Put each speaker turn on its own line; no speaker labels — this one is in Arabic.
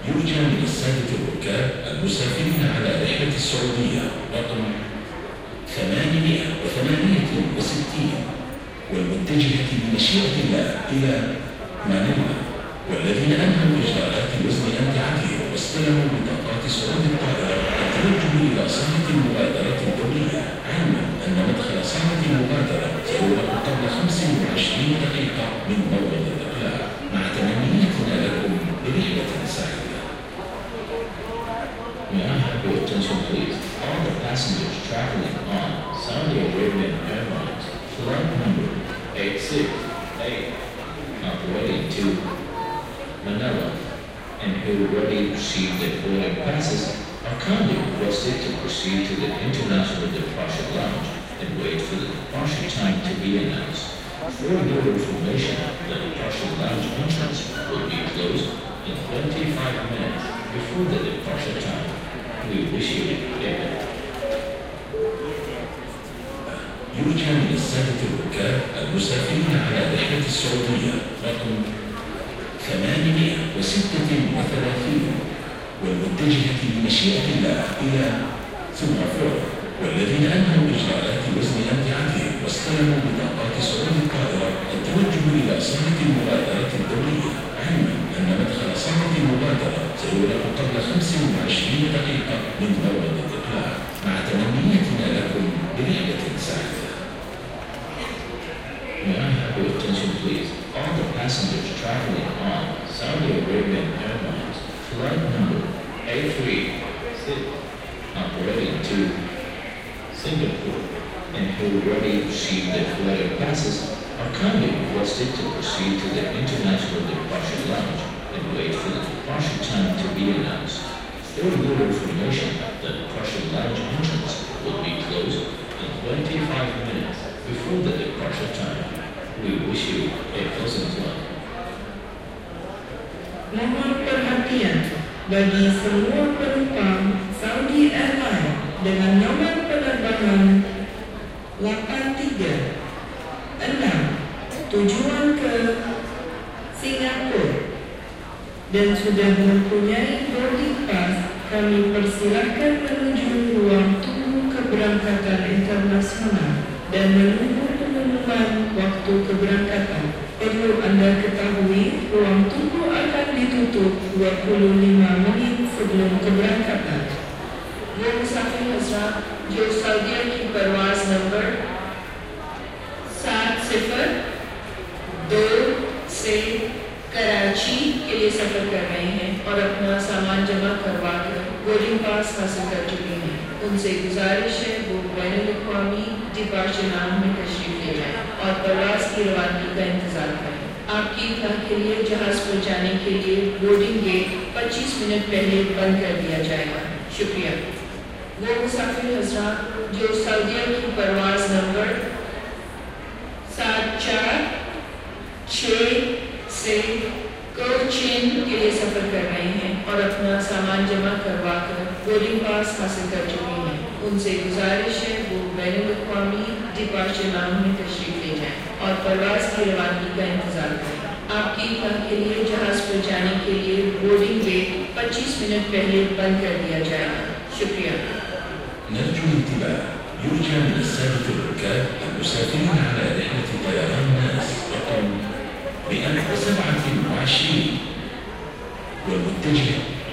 يرجى من السادة الركاب المسافرين على رحلة السعودية رقم 868 والمتجهة بمشيئة الله إلى مانيلا، والذين أنهوا إجراءات وزن أمتعتهم واستلموا بطاقات صعود الطائرة التوجه إلى صالة المبادرة الدولية، علما أن مدخل صالة المبادرة سيغلق قبل 25 دقيقة من موعد الإقلاع، مع تمنياتنا لكم برحلة سعيدة.
May I have your attention please? All the passengers traveling on Saudi Arabian Airlines flight number 868 operating to Manila and who already received their boarding passes are kindly requested to proceed to the International Departure Lounge and wait for the departure time to be announced. For your information, the departure lounge entrance will be closed in 25 minutes before the departure time. We wish you a good day.
يرجى من السادة الركاب المسافرين على رحلة السعودية رقم 836 والمتجهة بمشيئة الله إلى سنغافورة، والذين أنهوا إجراءات وزن أمتعتهم واستلموا بطاقات صعود الطائرة التوجه إلى صالة المبادرة الدولية، علما أن مدخل صالة المبادرة سيغلق قبل 25 دقيقة من موعد الإقلاع، مع تمنياتنا لكم برحلة سعيدة.
May I have your attention please? All the passengers traveling on Saudi Arabian Airlines flight number 836 operating to Singapore and who already received their boarding passes are kindly requested to proceed to the International Departure Lounge and wait for the departure time to be announced. For your information, the departure lounge entrance will be closed in 25 minutes before the departure time. We wish you a pleasant flight.
Mohon perhatian bagi semua penumpang Saudi Airlines dengan nombor penerbangan 8366 tujuan ke Singapura dan sudah mempunyai boarding pass, kami persilahkan menuju ruang tunggu keberangkatan internasional dan menunggu pengumuman waktu keberangkatan. Perlu anda ketahui, ruang tunggu akan ditutup 25 menit sebelum keberangkatan.
वो मुसाफिर हजरात जो सऊदीया की परवाज़ नंबर 702 से कराची के लिए सफ़र कर रहे हैं और अपना सामान जमा करवा कर बोर्डिंग पास हासिल कर चुके हैं, उनसे गुजारिश है वो बैनुल-अक़वामी डिपार्चर लाउंज में तशरीफ ले जाएं और परवाज़ की रवानगी का इंतज़ार करें। आपकी इत्तला के लिए जहाज़ पर जाने के लिए बोर्डिंग गेट 25 मिनट पहले बंद कर दिया जाएगा। शुक्रिया। वो मुसाफिर हजरात जो सऊदीया की परवाज़ नंबर 746 से कोचीन के लिए सफ़र कर रहे हैं और अपना सामान जमा करवा कर बोर्डिंग पास हासिल कर चुके हैं, उनसे गुजारिश है वो बैनुल-अक़वामी डिपार्चर लाउंज में तशरीफ ले जाएं और परवाज़ की रवानगी का इंतज़ार करें। आपकी इत्तला के लिए जहाज़ पर जाने के लिए बोर्डिंग गेट 25 मिनट पहले बंद कर दिया जाएगा। शुक्रिया।
نرجو الانتباه. يرجى من السادة الركاب المسافرين على رحلة طيران ناس رقم 127 والمتجه